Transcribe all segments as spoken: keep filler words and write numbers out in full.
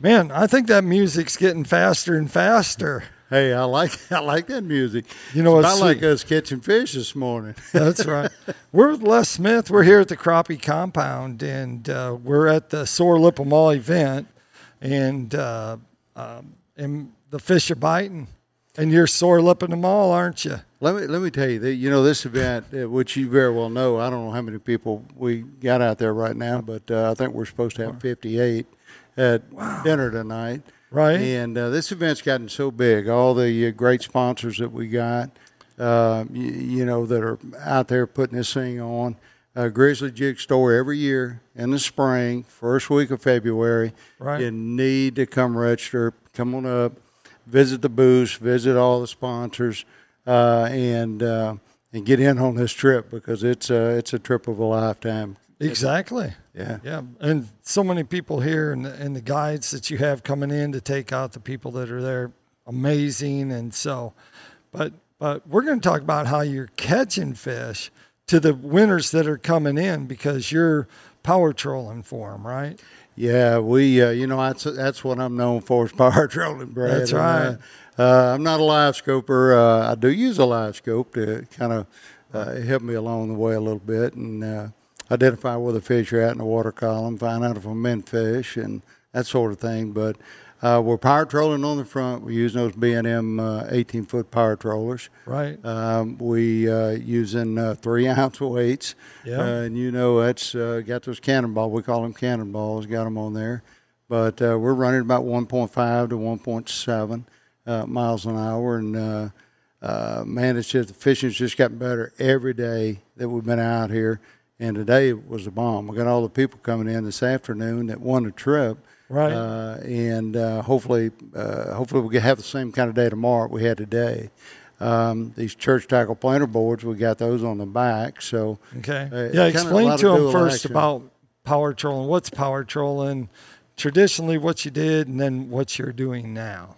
Man, I think that music's getting faster and faster. Hey, I like I like that music. You know, it's it's about like sweet. us catching fish this morning. That's right. We're with Les Smith. We're here at the Crappie Compound, and uh, we're at the Sore Lip 'em All event, and uh, um, and the fish are biting, and you're sore lipping them all, aren't you? Let me let me tell you that you know this event, uh, which you very well know. I don't know how many people we got out there right now, but uh, I think we're supposed to have fifty-eight at Wow. dinner tonight. Right. And uh, this event's gotten so big. All the uh, great sponsors that we got, uh, you, you know, that are out there putting this thing on. Uh, Grizzly Jig Store every year in the spring, first week of February. Right. You need to come register. Come on up, visit the booth, visit all the sponsors, uh, and uh, and get in on this trip because it's a, it's a trip of a lifetime. Exactly. Yeah. Yeah. And so many people here, and the, and the guides that you have coming in to take out the people that are there, amazing. And so, but but we're going to talk about how you're catching fish to the winners that are coming in because you're power trolling for them, right? Yeah, we, uh, you know, that's that's what I'm known for is power trolling, Brad. That's right. And, uh, uh, I'm not a live scoper. Uh, I do use a live scope to kind of uh, help me along the way a little bit and uh, identify where the fish are at in the water column, find out if I'm in fish and that sort of thing. But uh, we're power trolling on the front. We're using those B and M uh, eighteen-foot power trollers. Right. Um, we uh, using uh, three-ounce weights. Yeah. Uh, and you know that's uh, got those cannonball. We call them cannonballs. Got them on there. But uh, we're running about one point five to one point seven uh, miles an hour. And, uh, uh, man, it's just the fishing's just gotten better every day that we've been out here. And today was a bomb. We got all the people coming in this afternoon that won the trip. Right. Uh, and uh, hopefully, uh, hopefully we will have the same kind of day tomorrow we had today. Um, these church tackle planter boards, we got those on the back. So Okay. uh, Yeah. kinda Explain a lot to of them dual first action. about power trolling. What's power trolling? Traditionally, what you did, and then what you're doing now.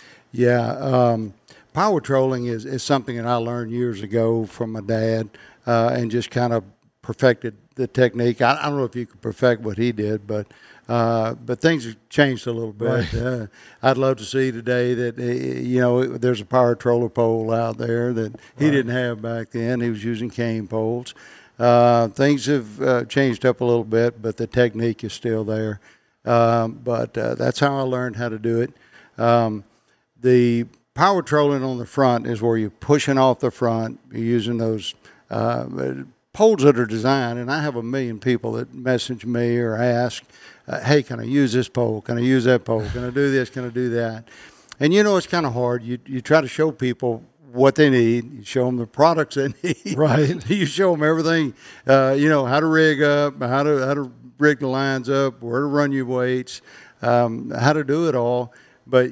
Yeah, um, power trolling is, is something that I learned years ago from my dad, uh, and just kind of perfected the technique. I, I don't know if you could perfect what he did, but uh, but things have changed a little bit. Right. Uh, I'd love to see today that uh, you know there's a power troller pole out there that he Right. didn't have back then. He was using cane poles. Uh, things have uh, changed up a little bit, but the technique is still there. Um, but uh, that's how I learned how to do it. Um, the power trolling on the front is where you're pushing off the front. You're using those uh, poles that are designed, and I have a million people that message me or ask, uh, hey, can I use this pole? Can I use that pole? Can I do this? Can I do that? And you know, it's kind of hard. You, you try to show people what they need. You show them the products they need. Right. You show them everything, uh, you know, how to rig up, how to, how to rig the lines up, where to run your weights, um, how to do it all. But,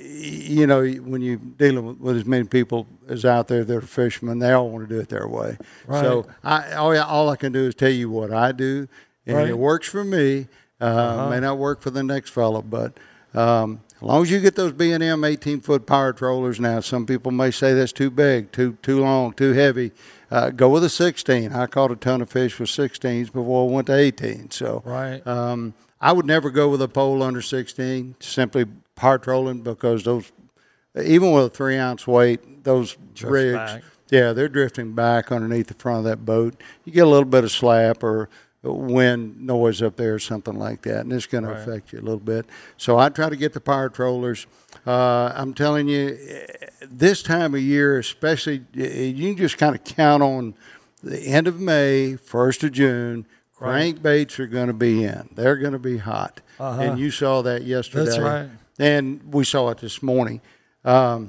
you know, when you're dealing with as many people as out there that are fishermen, they all want to do it their way. Right. So I, all, all I can do is tell you what I do, and Right. it works for me. Uh, Uh-huh. May not work for the next fellow, but um, as long as you get those B and M eighteen-foot power trollers now, some people may say that's too big, too too long, too heavy. Uh, go with a sixteen. I caught a ton of fish with sixteens before I went to eighteen. So Right. um, I would never go with a pole under sixteen, simply power trolling, because those, even with a three ounce weight, those Drifts rigs, back. yeah, they're drifting back underneath the front of that boat. You get a little bit of slap or wind noise up there or something like that, and it's going Right. to affect you a little bit. So I try to get the power trollers. Uh, I'm telling you, this time of year, especially, you can just kind of count on the end of May, first of June. Right. Crankbaits are going to be in. They're going to be hot. Uh-huh. And you saw that yesterday. That's right. And we saw it this morning. Um,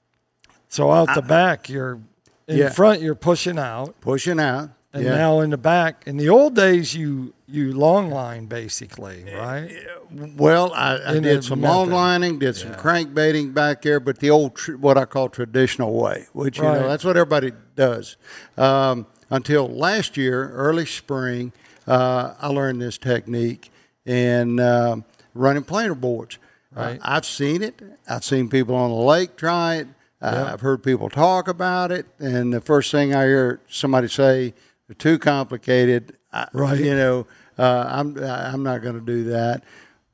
So out the back, you're in Yeah. front, you're pushing out, pushing out. and yeah. now in the back. In the old days, you you long line basically, right? Well, I, I In did a some method. long lining, did some Yeah. crankbaiting back there, but the old, tr- what I call traditional way, which, you Right. know, that's what everybody does. Um, until last year, early spring, uh, I learned this technique and um, running planer boards. Right. Uh, I've seen it. I've seen people on the lake try it. Uh, Yeah. I've heard people talk about it. And the first thing I hear somebody say, they're too complicated. I, Right. You know, uh, I'm, I'm not going to do that.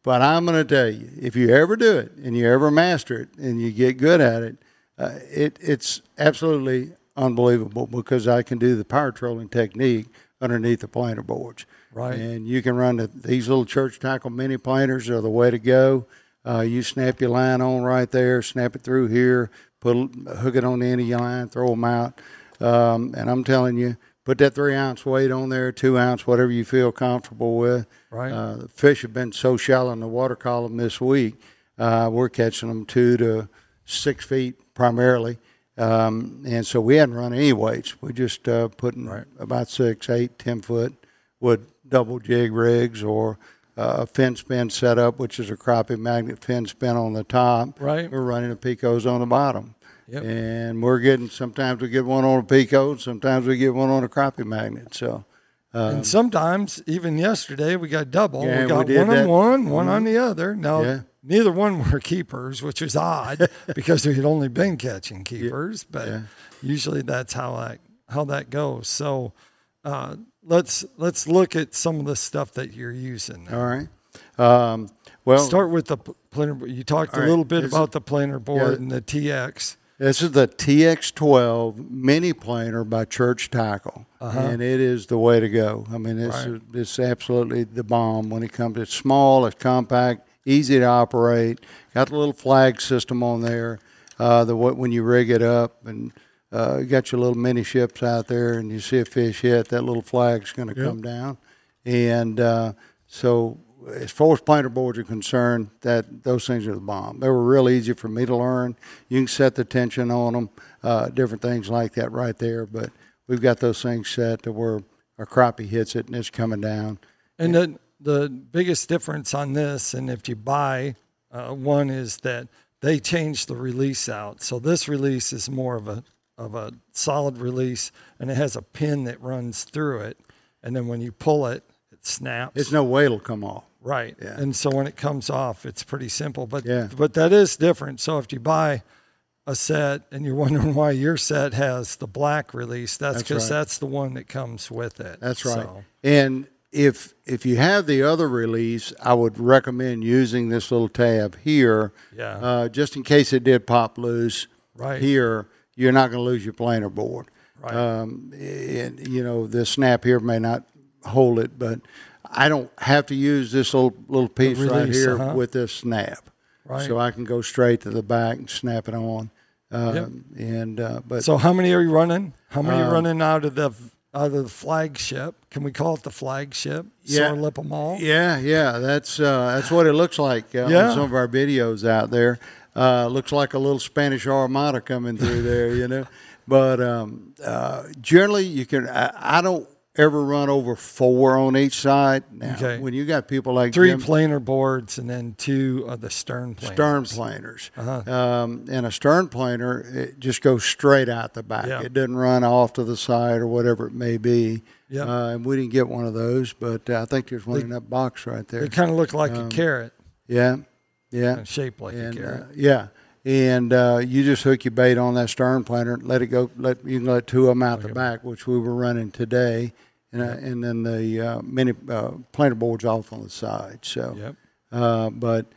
But I'm going to tell you, if you ever do it and you ever master it and you get good at it, uh, it it's absolutely unbelievable because I can do the power trolling technique underneath the planer boards. Right. And you can run the, these little church tackle mini planers are the way to go. Uh, you snap your line on right there, snap it through here, put hook it on the end of your line, throw them out. Um, and I'm telling you, put that three ounce weight on there, two ounce, whatever you feel comfortable with. Right. Uh, the fish have been so shallow in the water column this week. Uh, we're catching them two to six feet primarily. Um, and so we hadn't run any weights. We just uh, putting right. about six, eight, ten foot with double jig rigs or uh, a fin spin setup, which is a crappie magnet fin spin on the top. Right. We're running the Picos on the bottom. Yep. And we're getting, sometimes we get one on a Pico, sometimes we get one on a crappie magnet. So, um, and sometimes, even yesterday, we got double. Yeah, we got we did one that. on one, one Mm-hmm. on the other. Now, Yeah. neither one were keepers, which was odd because we had only been catching keepers. But Yeah. usually that's how that how that goes. So uh, let's let's look at some of the stuff that you're using. all right. Um, well, Start with the p- planer. You talked All a right. little bit This about the planer board yeah. and the T X. this is the T X twelve mini planer by Church Tackle, Uh-huh. and it is the way to go. I mean, it's Right. it's absolutely the bomb when it comes. It's small, it's compact, easy to operate. Got the little flag system on there. Uh, the when you rig it up, and uh, you got your little mini ships out there, and you see a fish hit, that little flag's going to Yep. come down. And uh, so, as far as planer boards are concerned, that those things are the bomb. They were real easy for me to learn. You can set the tension on them, uh, different things like that right there. But we've got those things set to where a crappie hits it and it's coming down. And the the biggest difference on this, and if you buy uh, one, is that they changed the release out. So this release is more of a of a solid release, and it has a pin that runs through it, and then when you pull it, it snaps. It's no way it'll come off. Right. Yeah. And so when it comes off, it's pretty simple. But Yeah. but that is different. So if you buy a set and you're wondering why your set has the black release, that's That's because right. that's the one that comes with it. That's right. So, And if if you have the other release, I would recommend using this little tab here, Yeah. uh, just in case it did pop loose. Right. Here, you're not going to lose your planer board. Right. Um, and you know the snap here may not hold it, but I don't have to use this little little piece right release, here uh-huh. with this snap. Right. So I can go straight to the back and snap it on. Um, Yep. And uh, but So how many are you running? How many are Um, running out of the out of the flagship? Can we call it the flagship? Yeah. Sore Lip 'em all? Yeah, yeah, that's uh, that's what it looks like uh, Yeah. on some of our videos out there. Uh, looks like a little Spanish Armada coming through there, you know. But um, uh, generally, you can. I, I don't ever run over four on each side. Now, Okay. when you got people like Three Jim, planer boards and then two of the stern planers. stern planers, Uh-huh. um, and a stern planer, it just goes straight out the back. Yeah. It doesn't run off to the side or whatever it may be. Yeah. Uh, and we didn't get one of those, but uh, I think there's one They- in that box right there. They kind of look like Um, a carrot, Yeah, yeah. and shaped like And a carrot. uh, yeah, and uh, you just hook your bait on that stern planer, let it go. Let you can let two of them out the back, which we were running today, and uh, and then the uh, mini uh, planer boards off on the side. So, Yep. uh, but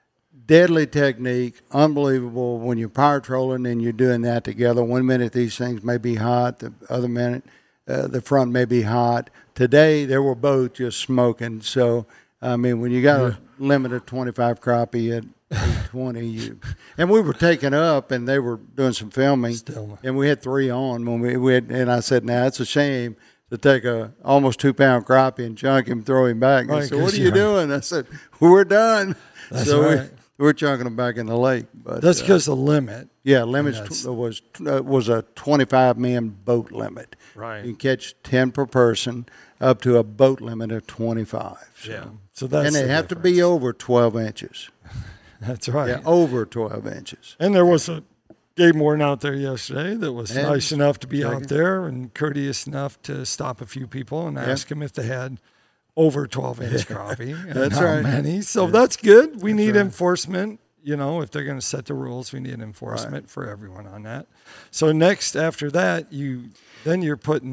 deadly technique, unbelievable. When you're power trolling and you're doing that together, one minute these things may be hot, the other minute uh, the front may be hot. Today they were both just smoking. So I mean, when you got a limit of twenty-five crappie at eight twenty, you, and we were taking up, and they were doing some filming, Still. and we had three on when we, we had, and I said, "Now it's a shame to take a almost two pound crappie and chunk him, throw him back." And Right, I said, "What 'cause are you you're- doing?" I said, "We're done." That's so right. we, we're chunking them back in the lake. But That's uh, because the limit. yeah, limits that's- tw- was uh, was a twenty-five man boat limit. Right. You can catch ten per person, up to a boat limit of twenty-five. So. Yeah. So that's And they the have to difference. be over twelve inches. That's right. Yeah, over twelve inches. And there was a game warden out there yesterday that was And nice enough to be check out it. there and courteous enough to stop a few people and Yeah. ask them if they had over twelve inch crappie and That's how right. many. So that's good. We That's need right. enforcement. You know, if they're going to set the rules, we need enforcement for everyone on that. So next, after that, you then you're putting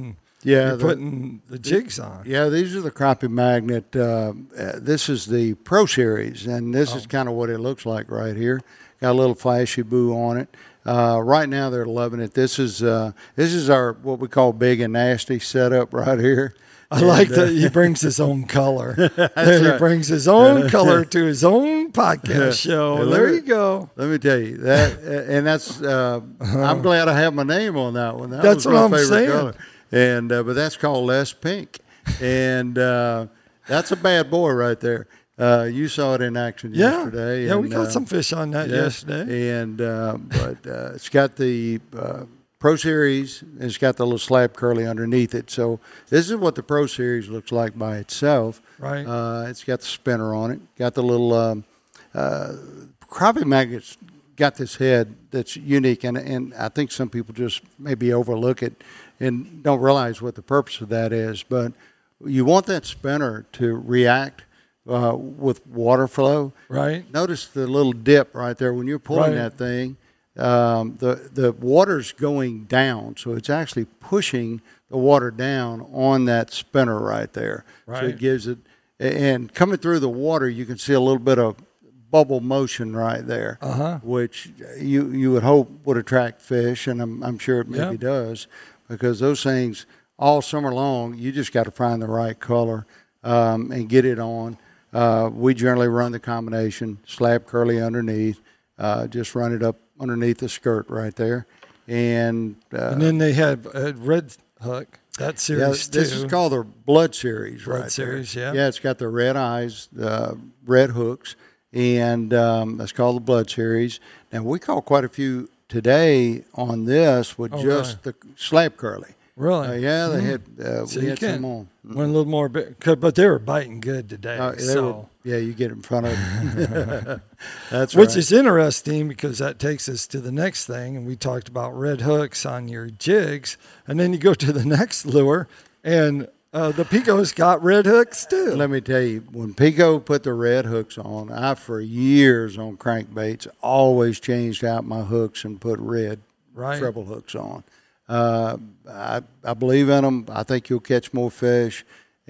Yeah, you're the- putting the jigs on. Yeah, these are the crappie magnet. Uh, uh, this is the Pro Series, and this is kind of what it looks like right here. Got a little flashy boo on it. Uh, right now, they're loving it. This is uh, this is our what we call big and nasty setup right here. I like that he brings his own color. He right. brings his own color to his own podcast show. Yeah, There let you me- go. Let me tell you that, and that's. Uh, I'm glad I have my name on that one. That That's was what my I'm favorite saying. color. And uh, but that's called Les Pink, and uh, that's a bad boy right there. Uh, you saw it in action Yeah. yesterday. Yeah, we and, got uh, some fish on that yeah, yesterday. And uh, but uh, it's got the uh, Pro Series. And it's got the little slab curly underneath it. So this is what the Pro Series looks like by itself. Right. Uh, it's got the spinner on it. Got the little um, uh, crappie magnets. Got this head that's unique, and and I think some people just maybe overlook it and don't realize what the purpose of that is. But you want that spinner to react uh, with water flow. Right. Notice the little dip right there when you're pulling Right. that thing. Um, the the water's going down, so it's actually pushing the water down on that spinner right there. So Right. it gives it, and coming through the water, you can see a little bit of bubble motion right there, Uh-huh. which you you would hope would attract fish, and I'm I'm sure it maybe Yep. does, because those things all summer long, you just got to find the right color um, and get it on. Uh, we generally run the combination slab curly underneath, uh, just run it up underneath the skirt right there, and, uh, And then they have a red hook. That yeah, series this too. is called the Blood Series, Blood right Series, there. yeah. Yeah, it's got the red eyes, uh, red hooks, and um, that's called the Blood Series. Now we caught quite a few today on this with Oh, just the slab curly. Really? Uh, yeah, they had uh, So we you had can some on. went a little more, bit, could- but they were biting good today. Uh, they so. were- yeah, you get in front of them. That's Which right. is interesting because that takes us to the next thing. And we talked about red hooks on your jigs. And then you go to the next lure, and uh, the Pico's got red hooks too. Let me tell you, when Pico put the red hooks on, I, for years on crankbaits, always changed out my hooks and put red Right. treble hooks on. Uh, I, I believe in them. I think you'll catch more fish,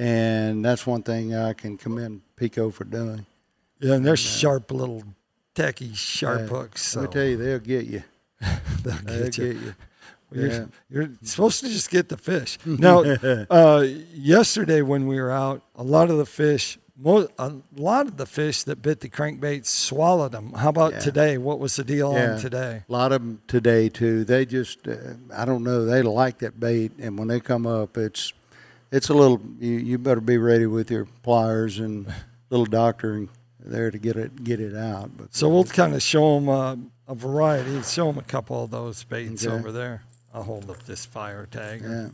and that's one thing I can commend Pico for doing. Yeah, and they're sharp little techie sharp Yeah. hooks. So Let me tell you, they'll get you. they'll They'll get you. get you. You're, Yeah. you're supposed to just get the fish. Now, uh, yesterday when we were out, a lot of the fish, mo- a lot of the fish that bit the crankbaits swallowed them. How about Yeah. today? What was the deal Yeah. on today? A lot of them today too. They just, uh, I don't know, they like that bait, and when they come up, it's, it's a little. You, you better be ready with your pliers and little doctor there to get it get it out. But So we'll kind of show them uh, a variety. Show them a couple of those baits Okay. over there. I'll hold up this fire tag. yeah,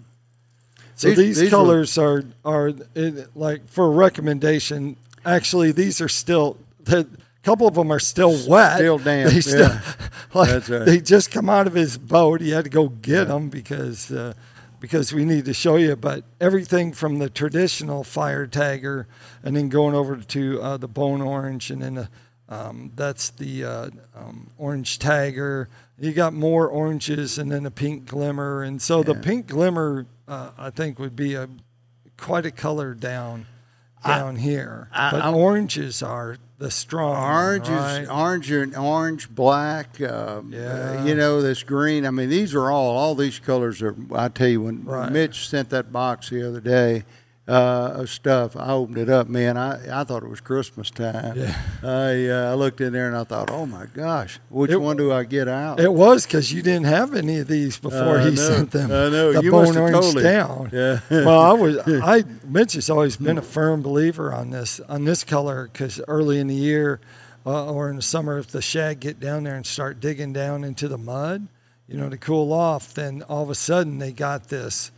So These- these, these are- colors are are it, like for a recommendation. Actually, these are still. A couple of them are still wet. Still damp, They still, yeah. like, That's right. They just come out of his boat. He had to go get Yeah. them because uh, because we need to show you. But everything from the traditional fire tagger, and then going over to uh, the bone orange, and then the, um, that's the uh, um, orange tagger. You got more oranges, and then a pink glimmer, and so the Yeah. pink glimmer uh, I think would be a quite a color down down here. I- but I'm- oranges are the strong orange right? is orange and orange, black. Um, Yeah. uh, you know, this green. I mean, these are all all these colors are. I tell you, when Right. Mitch sent that box the other day uh, of stuff, I opened it up. Man, I, I thought it was Christmas time. Yeah. I uh, I looked in there and I thought, oh my gosh, which It- one do I get out? It was because you didn't have any of these before I he know. sent them. I know. The You bone must have orange told him. down. Yeah. well, I was. I Mitch has always been a firm believer on this on this color because early in the year uh, or in the summer, if the shad get down there and start digging down into the mud, you know, to cool off, then all of a sudden they got this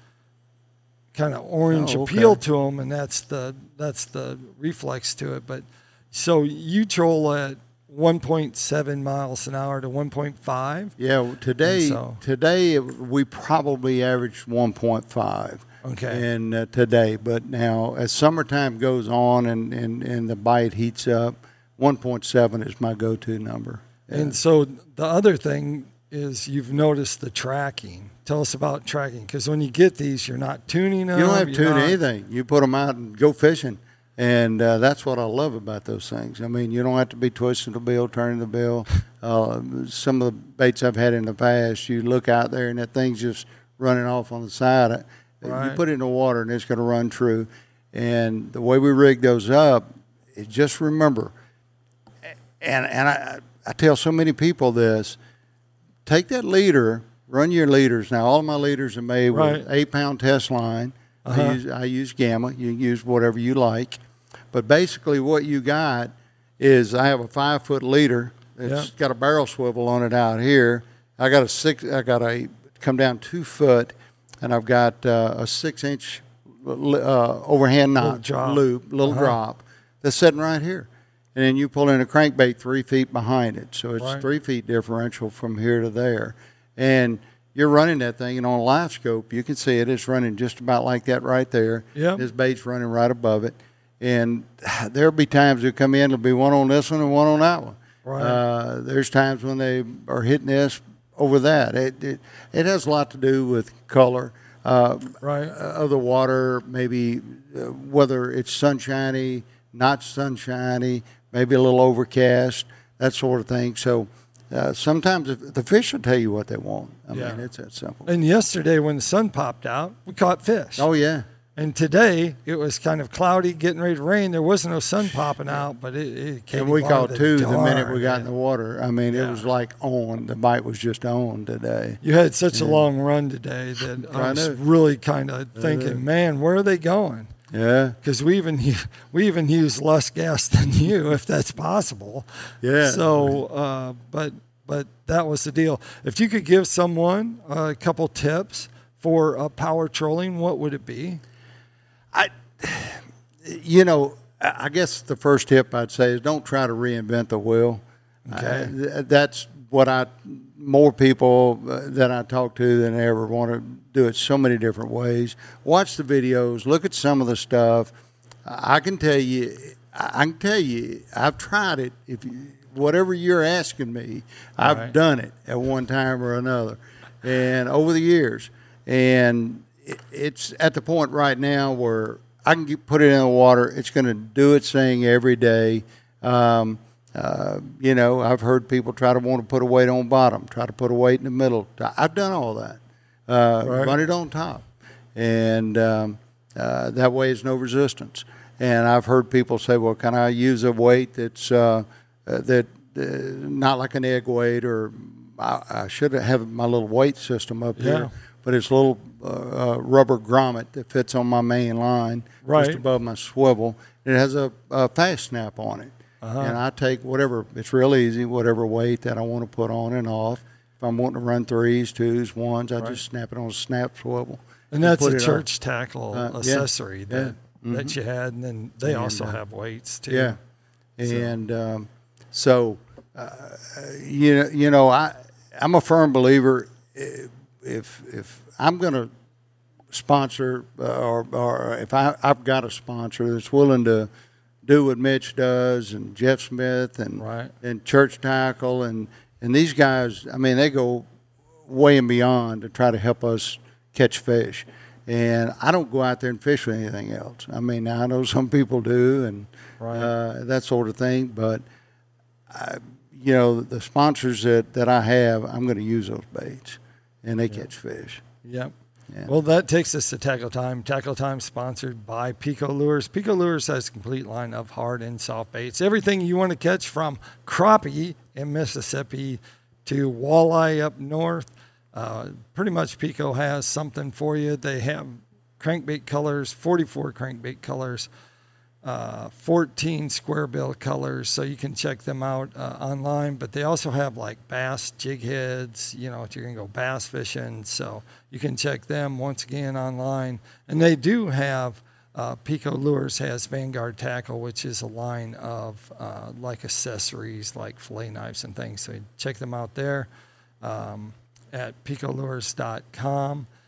kind of orange Oh, okay. appeal to them, and that's the that's the reflex to it. But so you troll at one point seven miles an hour to one point five. Yeah, well, today And so- today we probably averaged one point five. Okay. And uh, today, but now as summertime goes on and, and, and the bite heats up, one point seven is my go-to number. And so the other thing is you've noticed the tracking Tell us about tracking, because when you get these, you're not tuning them. You don't have to you're tune not- anything. You put them out and go fishing. And uh, that's what I love about those things. I mean, you don't have to be twisting the bill, turning the bill. Uh, some of the baits I've had in the past, you look out there and that thing's just running off on the side. Right. You put it in the water and it's going to run true. And the way we rig those up, is just remember, and, and I, I tell so many people this, take that leader, run your leaders. Now, all of my leaders are made Right. with eight-pound test line. Uh-huh. I use I use Gamma. You can use whatever you like, but basically what you got is I have a five foot leader. It's Yeah. got a barrel swivel on it out here. I got a six. I got a come down two foot, and I've got uh, a six inch uh, overhand Little knot drop. loop, little Uh-huh. drop that's sitting right here, and then you pull in a crankbait three feet behind it, so it's Right. three feet differential from here to there, and you're running that thing, and on a live scope, you can see it. It's running just about like that right there. Yep. This bait's running right above it. And there'll be times they'll come in, there'll be one on this one and one on that one. Right. Uh, there's times when they are hitting this over that. It, it, it has a lot to do with color uh, Right. of the water, maybe uh, whether it's sunshiny, not sunshiny, maybe a little overcast, that sort of thing. So, Uh, sometimes if, the fish will tell you what they want. I Yeah. mean, it's that simple. And yesterday, when the sun popped out, we caught fish. Oh, yeah. And today, it was kind of cloudy, getting ready to rain. There wasn't no sun popping out, but it, it came And we by caught the two the minute darn, we got in man. the water. I mean, Yeah. it was like on. The bite was just on today. You had such a long run today that I I was know. really kind of thinking, man, where are they going? Yeah. Because we even u- we even use less gas than you, if that's possible. Yeah. So, uh, but but that was the deal. If you could give someone a couple tips for uh, power trolling, what would it be? I, you know, I I guess the first tip I'd say is don't try to reinvent the wheel. Okay. Uh, th- that's what I, more people uh, that I talk to than ever want to do it so many different ways. Watch the videos, look at some of the stuff. I can tell you, I can tell you, I've tried it. If you, whatever you're asking me, I've Right. done it at one time or another, and over the years. And it, it's at the point right now where I can get, put it in the water. It's going to do its thing every day. Um, uh, you know, I've heard people try to want to put a weight on bottom, try to put a weight in the middle. I've done all that. Uh, Right. Run it on top, and um, uh, that way it's no resistance. And I've heard people say, "Well, can I use a weight that's uh, uh, that uh, not like an egg weight, or I, I should have my little weight system up Yeah. here, but it's a little uh, uh, rubber grommet that fits on my main line, Right. just above my swivel. It has a, a fast snap on it, Uh-huh. and I take whatever. It's real easy, whatever weight that I want to put on and off. If I'm wanting to run threes, twos, ones, I Right. just snap it on a snap swivel. And that's put a it on. church tackle Uh, yeah. accessory that, Yeah. that you had, and then they And, also uh, have weights too. Yeah, and um, so uh, you know, you know, I I'm a firm believer. If if I'm going to sponsor uh, or or if I I've got a sponsor that's willing to do what Mitch does and Jeff Smith and Right. and Church Tackle and and these guys, I mean, they go way and beyond to try to help us catch fish. And I don't go out there and fish with anything else. I mean, I know some people do and Right. uh, that sort of thing, but I, you know, the sponsors that, that I have, I'm going to use those baits, and they catch fish. Yep. Yeah. Well, that takes us to Tackle Time. Tackle Time sponsored by Pico Lures. Pico Lures has a complete line of hard and soft baits. Everything you want to catch from crappie in Mississippi to walleye up north. Uh, pretty much Pico has something for you. They have crankbait colors, forty-four crankbait colors, uh, fourteen square bill colors, so you can check them out uh, online. But they also have like bass jig heads, you know, if you're going to go bass fishing. So you can check them once again online. And they do have, uh, Pico Lures has Vanguard Tackle, which is a line of uh, like accessories like fillet knives and things. So check them out there um, at pico lures dot com.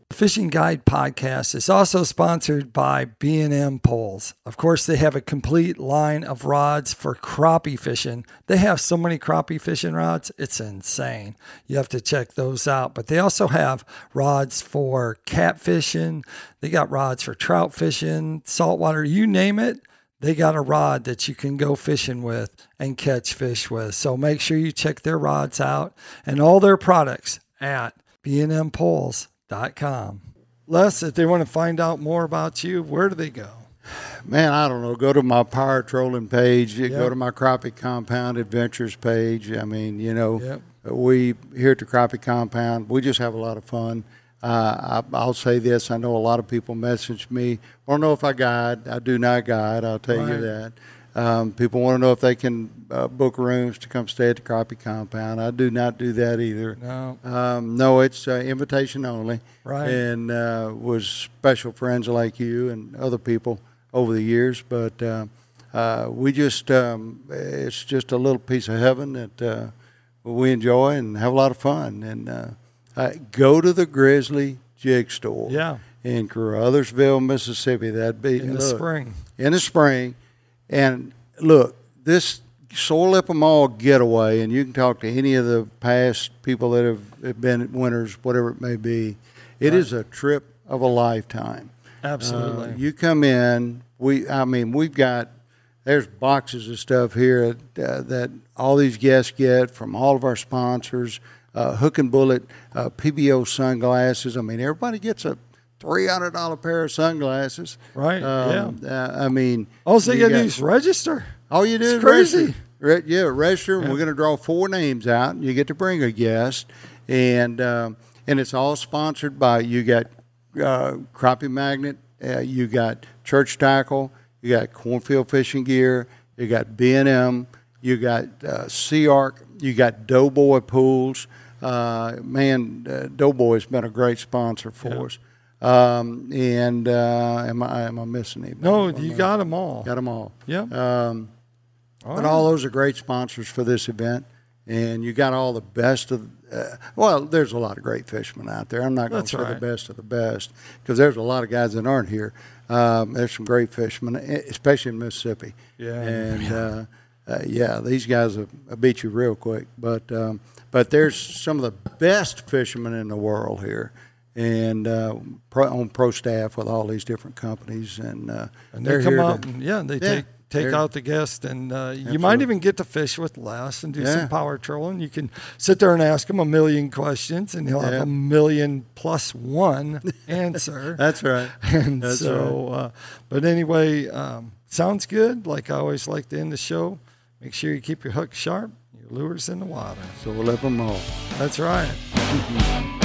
Fishing Guide podcast is also sponsored by B and M Poles. Of course, they have a complete line of rods for crappie fishing. They have so many crappie fishing rods, it's insane. You have to check those out. But they also have rods for catfishing. They got rods for trout fishing, saltwater, you name it. They got a rod that you can go fishing with and catch fish with. So make sure you check their rods out and all their products at B and M Poles dot com. Les, if they want to find out more about you, where do they go? Man, I don't know. Go to my power trolling page. Yep. Go to my Crappie Compound Adventures page. I mean, you know, Yep. we here at the Crappie Compound, we just have a lot of fun. Uh, I, I'll say this. I know a lot of people message me. Want to know if I guide. I do not guide. I'll tell Right. you that. Um, people want to know if they can uh, book rooms to come stay at the Crappie Compound. I do not do that either. No. Um, no, it's uh, invitation only. Right. And uh, was special friends like you and other people over the years. But uh, uh, we just, um, it's just a little piece of heaven that uh, we enjoy and have a lot of fun. And uh, uh, go to the Grizzly Jig Store Yeah. in Caruthersville, Mississippi. That'd be In the look, spring. In the spring. And look, this Soil Lipper Mall getaway, and you can talk to any of the past people that have, have been winners, whatever it may be. It Right. is a trip of a lifetime. Absolutely. Uh, you come in, we, I mean, we've got, there's boxes of stuff here uh, that all these guests get from all of our sponsors. Uh, Hook and Bullet, uh, P B O sunglasses. I mean, everybody gets a three hundred dollars pair of sunglasses. Right, Um, yeah. Uh, I mean. All they you got to got- do is register. all you do It's is crazy. register. Re- yeah, register. Yeah. We're going to draw four names out, and you get to bring a guest, and um, and it's all sponsored by. You got uh, Crappie Magnet, uh, you got Church Tackle, you got Cornfield Fishing Gear, you got B and M, you got uh, Sea Arc, you got Doughboy Pools. Uh, man, uh, Doughboy's been a great sponsor for Yeah. us. Um, and uh, am I am I missing anybody? No, Am you I- got them all. got them all. Yeah. Um, All but right. all those are great sponsors for this event, and you got all the best of. Uh, well, there's a lot of great fishermen out there. I'm not going That's to say right. the best of the best because there's a lot of guys that aren't here. Um, there's some great fishermen, especially in Mississippi. Yeah. And uh, uh, yeah, these guys will will beat you real quick. But um, but there's some of the best fishermen in the world here. And uh, pro, on pro staff with all these different companies, and uh, And they're they come here out to- and yeah, they Yeah, take take they're- out the guest, and uh, you might Absolutely. even get to fish with Les and do Yeah. some power trolling. You can sit there and ask him a million questions, and he'll have Yeah. a million plus one answer. That's right. And That's so, uh, but anyway, um, sounds good. Like I always like to end the show. Make sure you keep your hook sharp, your lures in the water. So we'll let them all. That's right.